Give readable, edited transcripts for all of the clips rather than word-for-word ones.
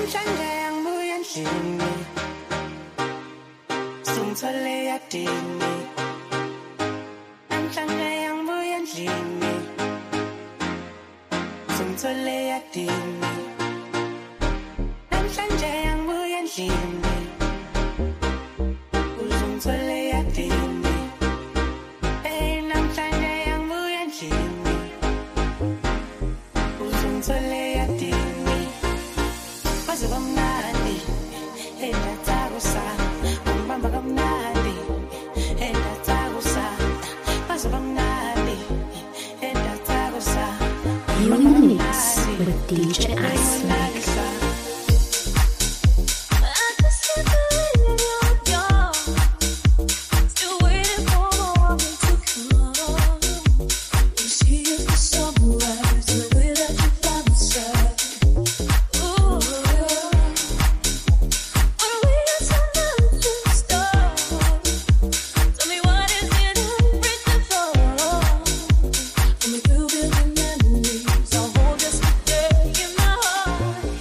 namhlanje angibuye endlini sungithole yadini namhlanje angibuye endlini sungithole yadini namhlanje angibuye endlini uzungithole yadini hey namhlanje angibuye endlini uzungithole yadini baze bamnandi hey ndathakusa ungibamba kamnandi hey ndathakusa baze bamnandi hey ndathakusa You in the mix with DJ Ice Mix. Memories, I'll hold us today in my heart.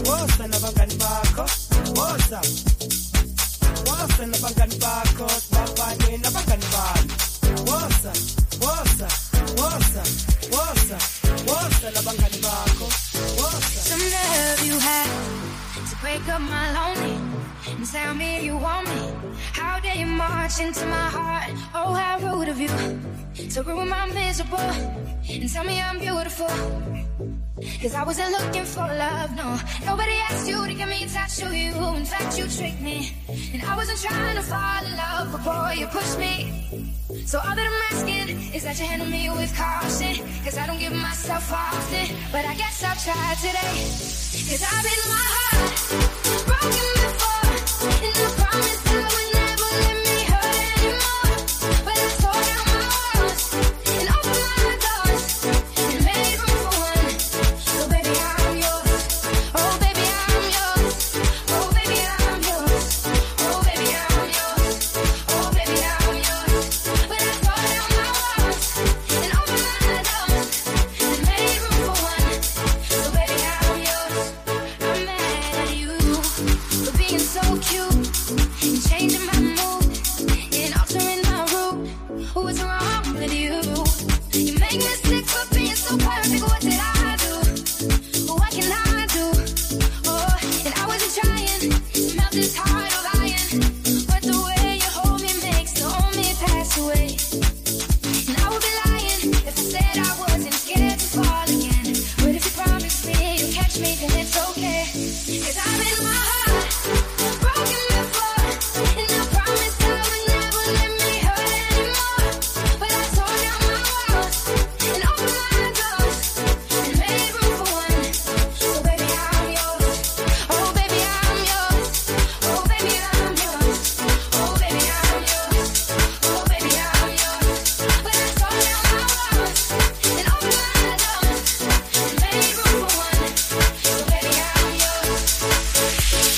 woza nabangani bakho, woza nabangani bakho, sibambane nabangani bami, woza nabangani bakho, woza. Some nerve you had to break up my lonely and tell me you want me. How dare you march into my heart? Oh, how rude of you to ruin my miserable and tell me I'm beautiful. Cause I wasn't looking for love, no. Nobody asked you to give me touch to you. In fact, you tricked me. And I wasn't trying to fall in love, but boy, you pushed me. So all that I'm asking is that you handle me with caution. Cause I don't give myself often, but I guess I'll try today. Cause I've been my heart broken before, and I promise I would never let me hurt anymore. But I tore down my walls and opened my doors and made room for one. So baby, I'm yours. Oh baby, I'm yours. Oh baby, I'm yours. Oh baby, I'm yours. Oh baby, I'm yours. But I tore down my walls and opened my doors and made room for one. So baby, I'm yours. I'm mad at you for being so cute and changing my mood and altering my route. What's wrong with you? You make me sick for being so perfect. What did I do? What can I do? Oh, and I wasn't trying to melt this heart of iron, but the way you hold me makes the only pass away. And I would be lying if I said I wasn't scared to fall again. But if you promise me you'll catch me, then it's okay. Cause I've been my heart broken before, and I promise I would never let me hurt anymore. But I tore down my walls and opened my doors and made room for one. So baby, I'm yours. Oh baby, I'm yours. Oh baby, I'm yours. Oh baby, I'm yours. Oh baby, I'm yours. But I tore down my walls and opened my doors and made room for one. So baby, I'm yours.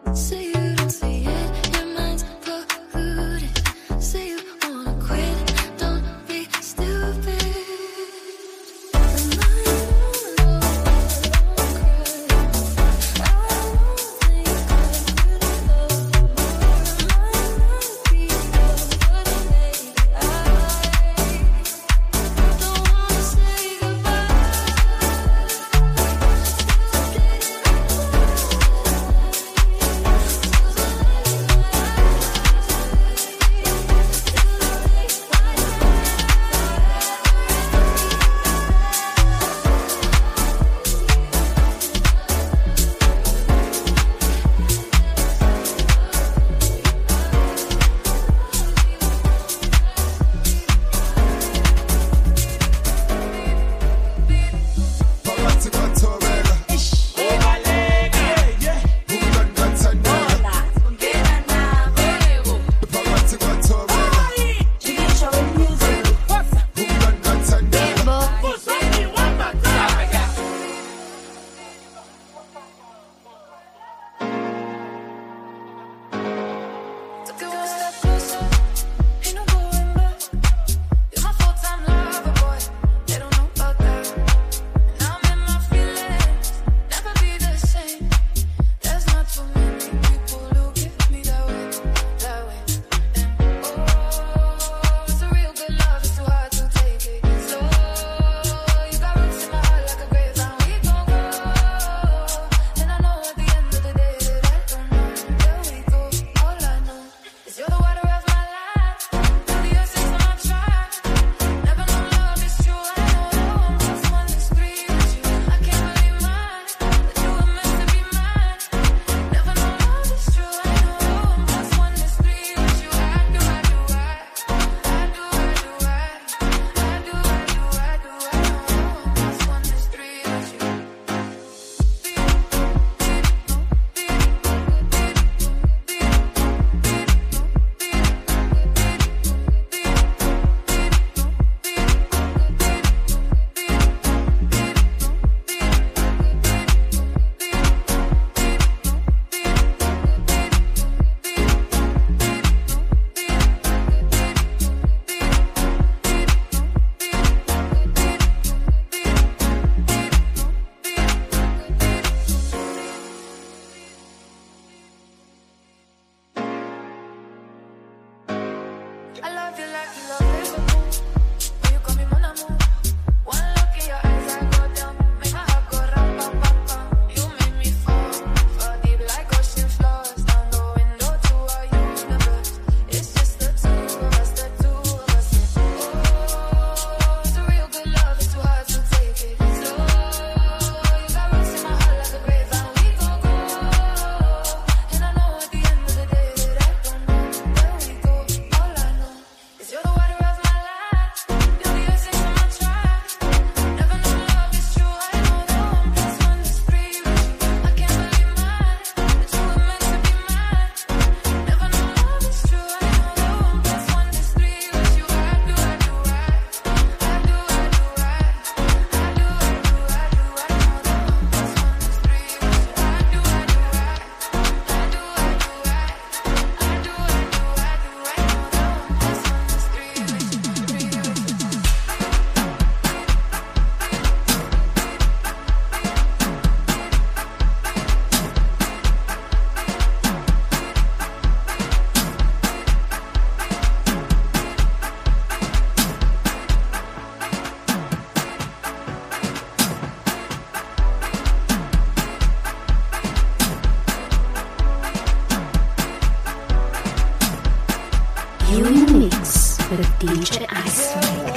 with DJ Ice.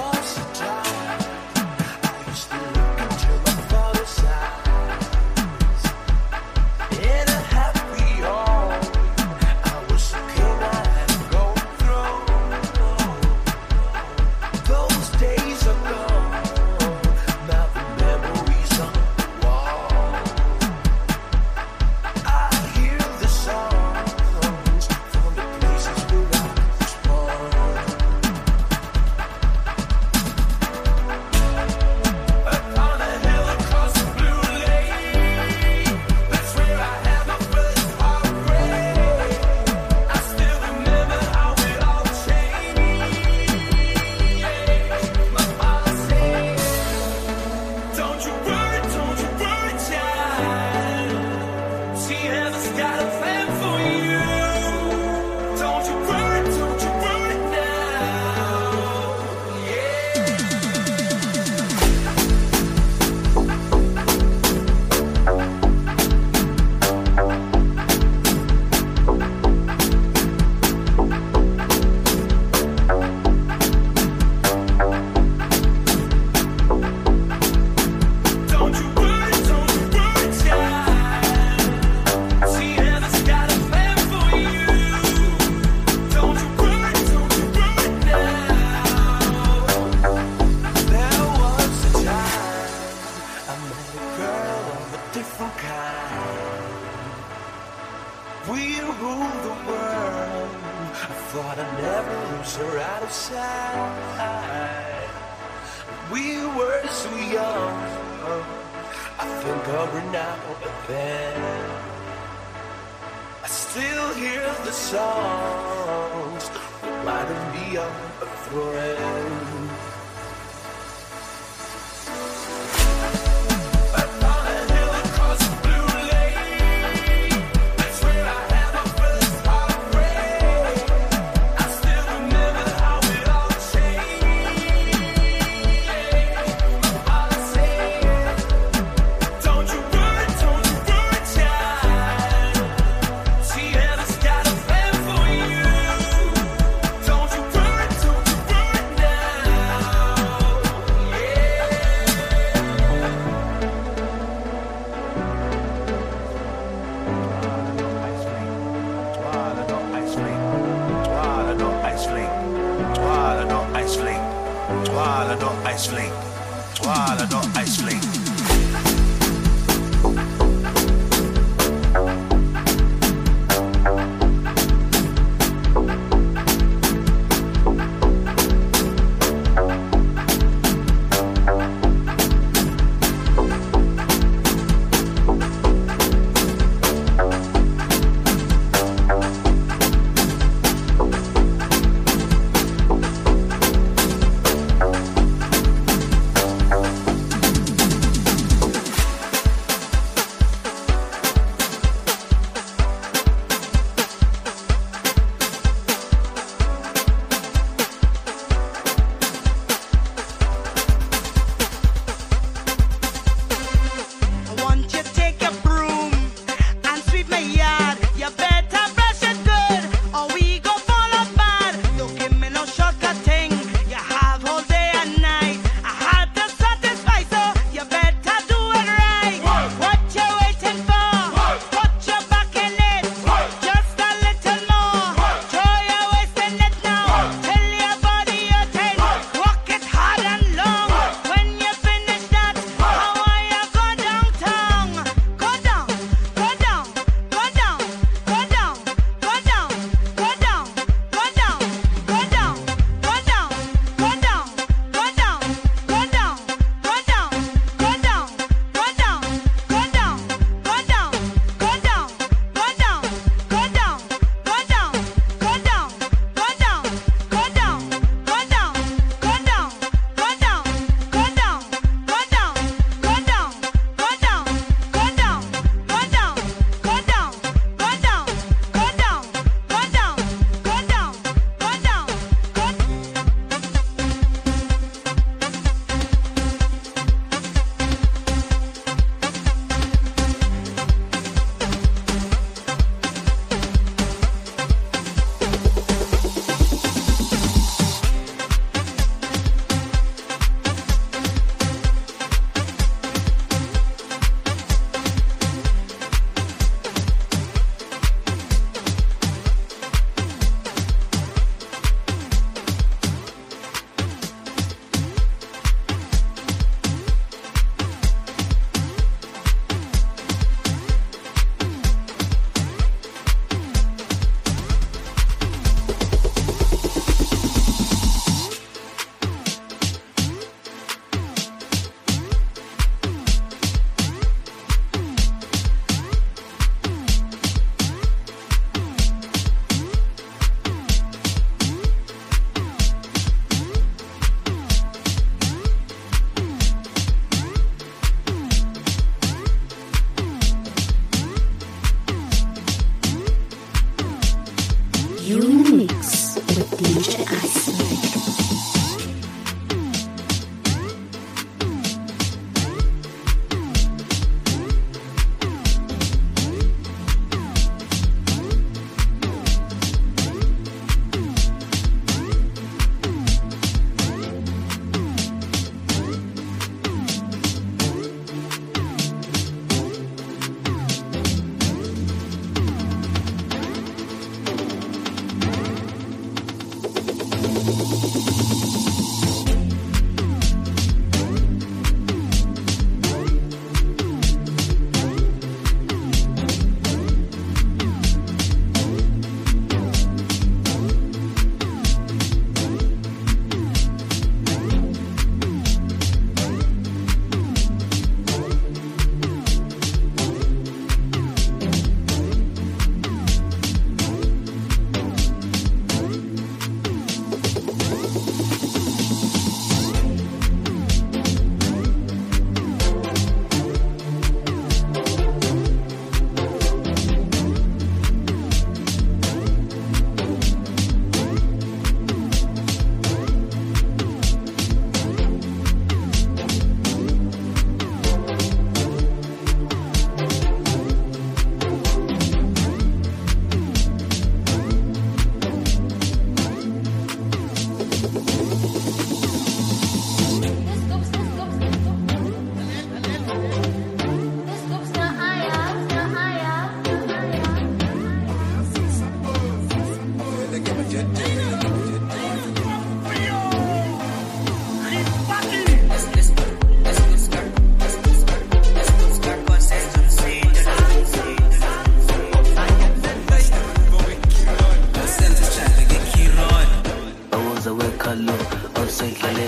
We rule the world. I thought I'd never lose her out of sight. We were so young. I think of her now and then. I still hear the songs reminding me of a friend.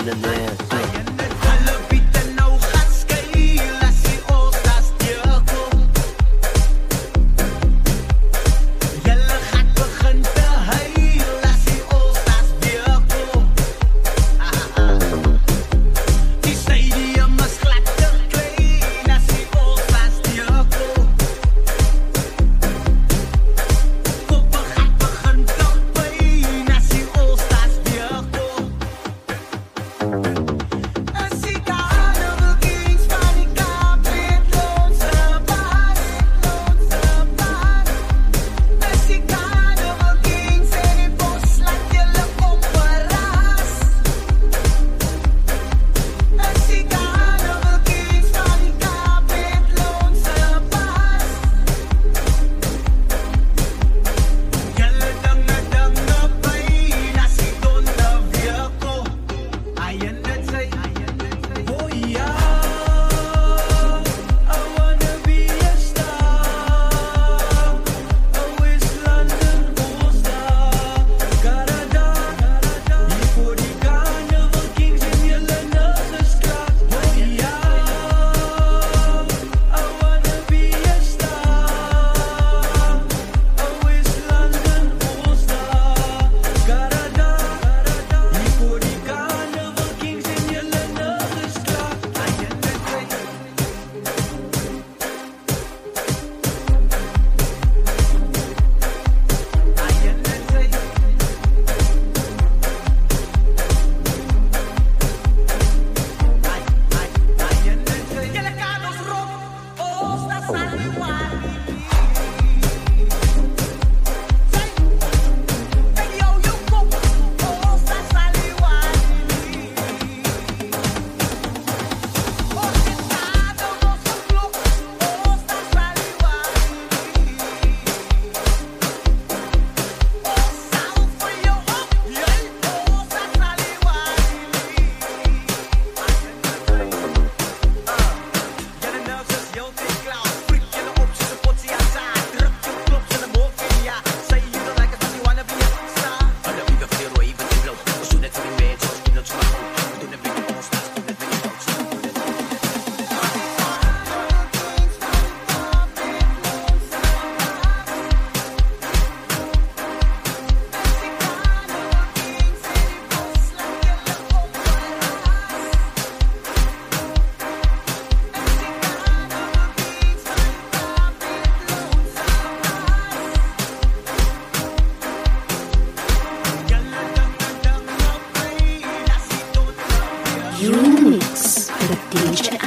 You're in the mix with DJ